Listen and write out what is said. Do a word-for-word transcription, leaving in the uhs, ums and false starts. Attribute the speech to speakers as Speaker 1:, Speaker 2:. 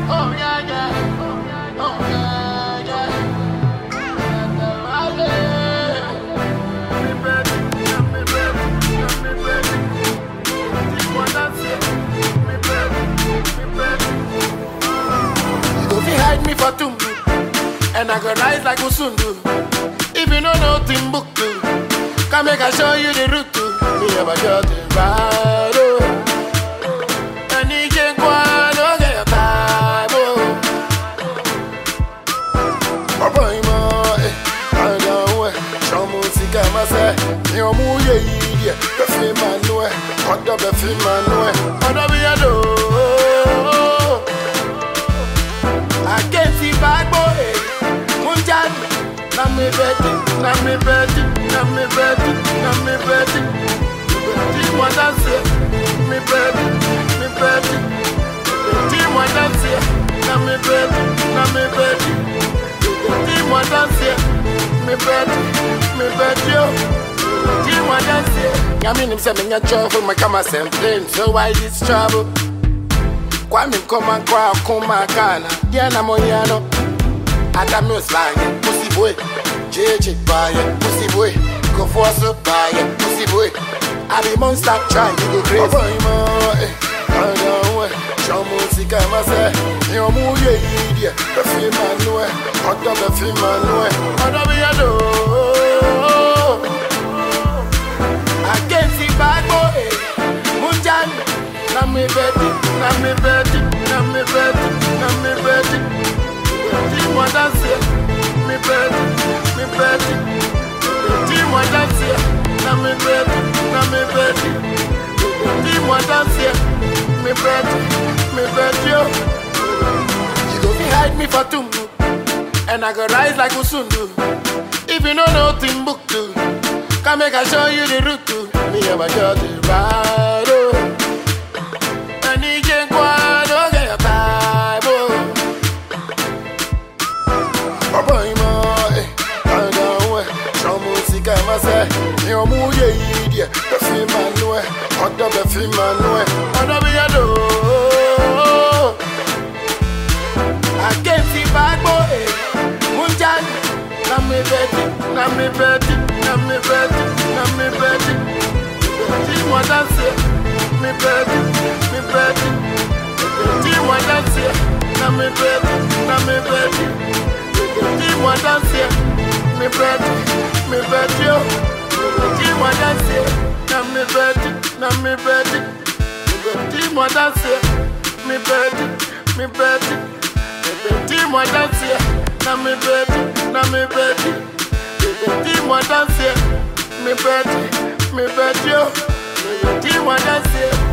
Speaker 1: Oh yeah, yeah. Oh yeah, yeah. Me baby, me baby, me baby. This one that's it. Me baby, me baby. You go fi hide me for Tumbu, and I go rise like Usundu. If you don't know Timbuktu, come make I show you the route to me ever got the ride. Oh, and you can't go on, don't get your time. Oh, oh boy, mo, eh, I don't know. Show me si kama se, ni omu ye ye, be fi manwe, odo be fi manwe, odo be ado. I can't see back boy, munjani. Na me bedi, na me bedi, na me bedi, na me bedi. Dis-moi danser, me bedi, me bedi. Dis-moi danser, na me bedi, na me bedi. Dis-moi danser, me bedi, me bedi. Dis-moi danser. Yamin him say me nya trouble, me come and complain. So why this trouble? Kwame come and cry, come and kana. Yeah, na moyano. Adamu slang, pussy boy. J J buy it, pussy boy. Go for so buy it, pussy boy. I be monster try, you go crazy. Oh boy, mo, eh, I don't know. Show me si kama se, ni omu ye ye. Be fi manwe, odo be fi manwe, odo be ado. I can't see back boy, munjani. Na me bedi, na me bedi, na me bedi, na me bedi. Dis-moi danser, me bedi, me bedi. Dis-moi danser, na me bedi, na me bedi. Dis-moi danser, me bedi, me bedi. You go fi hide me for Tumbu, and I go rise like Usundu. If you don't know Timbuktu, come make I show you the route to me ever got the ride. Oh, and you can't go on, don't get your time. Oh. Oh boy, mo, eh, I don't know. Show me si kama se, ni omu ye ye. Be fi manwe, odo be fi manwe, odo be ado. I can't see back boy, munjani. Na me bedi, na me bedi, na me bedi, na me bedi. Dis-moi danser, me bedi, me bedi. Dis-moi danser, na me bedi, na me bedi. Dis-moi danser, me bedi, me bedi. Dis-moi danser, na me bedi, na me bedi. Dis-moi danser, me bedi, me bedi. Dis-moi danser, na me bedi, na me bedi. Dis-moi danser, me bedi, me bedi. Dis-moi danser.